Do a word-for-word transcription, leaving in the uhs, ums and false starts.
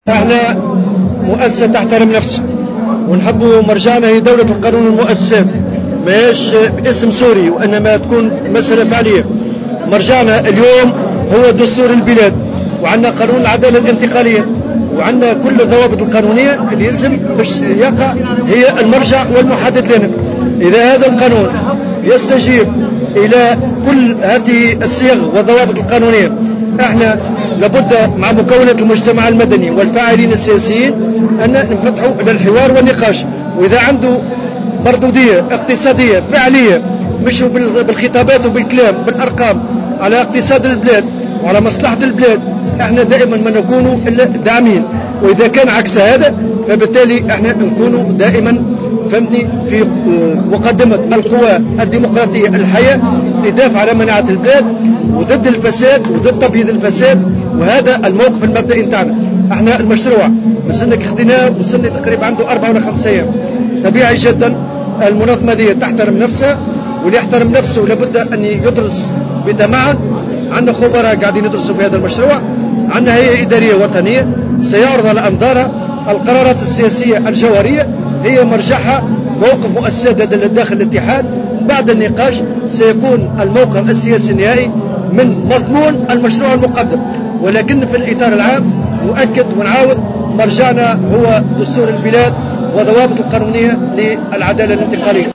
احنا مؤسسة تحترم نفسها ونحبوا مرجعنا هي دولة القانون والمؤسسات، ماهيش باسم سوري وانما تكون مسألة فعلية. مرجعنا اليوم هو دستور البلاد، وعندنا قانون العدالة الانتقالية، وعندنا كل الضوابط القانونية اللي يلزم باش يقع هي المرجع والمحدد لنا. إذا هذا القانون يستجيب إلى كل هذه الصيغ والضوابط القانونية، احنا لابد مع مكونات المجتمع المدني والفاعلين السياسيين أن نفتحوا للحوار والنقاش. وإذا عنده مردودية اقتصادية فعلية، مش بالخطابات وبالكلام بالأرقام على اقتصاد البلاد وعلى مصلحة البلاد، احنا دائما ما نكونوا إلا داعمين. وإذا كان عكس هذا فبالتالي احنا نكونوا دائما فهمتني في مقدمة القوى الديمقراطية الحية لدافع على مناعة البلاد وضد الفساد وضد تبييض الفساد. وهذا الموقف المبدئي نتاعنا. احنا المشروع مازلنا خديناه وصلنا تقريبا عنده أربعة ولا خمسة أيام. طبيعي جدا المنظمة دي تحترم نفسها، واللي يحترم نفسه لابد أن يدرس بتمعن. عندنا خبراء قاعدين يدرسوا في هذا المشروع، عندنا هيئة إدارية وطنية سيعرض على أنظارها القرارات السياسية الجوهرية، هي مرجعها موقف مؤسسات داخل الاتحاد. بعد النقاش سيكون الموقف السياسي النهائي من مضمون المشروع المقدم، ولكن في الإطار العام نؤكد ونعاود مرجعنا هو دستور البلاد وضوابط القانونية للعدالة الانتقالية.